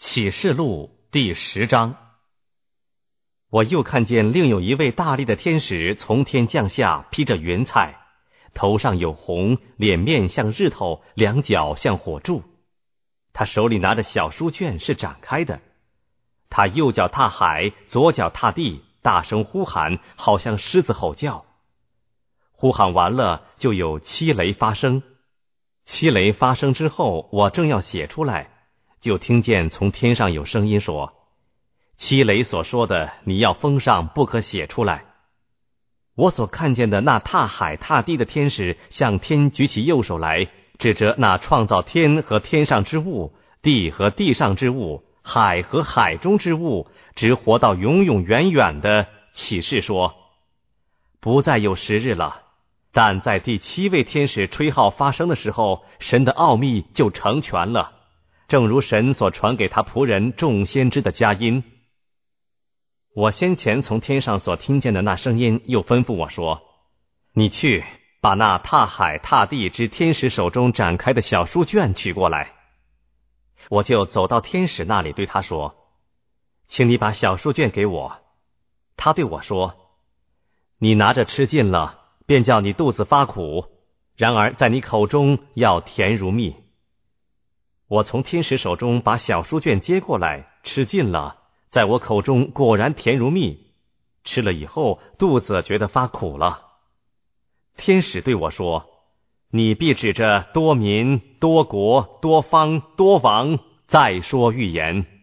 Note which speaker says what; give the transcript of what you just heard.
Speaker 1: 启示录第10章。我又看见另有一位大力的天使从天降下，披着云彩，头上有红，脸面像日头，两脚像火柱。他手里拿着小书卷，是展开的。他右脚踏海，左脚踏地，大声呼喊，好像狮子吼叫。呼喊完了，就有7雷发生。7雷发生之后，我正要写出来，就听见从天上有声音说：7雷所说的，你要封上，不可写出来。我所看见的那踏海踏地的天使向天举起右手来，指着那创造天和天上之物，地和地上之物，海和海中之物，直活到永永远远的启示说：不再有时日了，但在第7位天使吹号发声的时候，神的奥秘就成全了，正如神所传给他仆人众先知的佳音。我先前从天上所听见的那声音又吩咐我说：你去把那踏海踏地之天使手中展开的小书卷取过来。我就走到天使那里，对他说：请你把小书卷给我。他对我说：你拿着吃尽了，便叫你肚子发苦，然而在你口中要甜如蜜。我从天使手中把小书卷接过来，吃尽了，在我口中果然甜如蜜，吃了以后肚子觉得发苦了。天使对我说：你必指着多民、多国、多方、多王再说预言。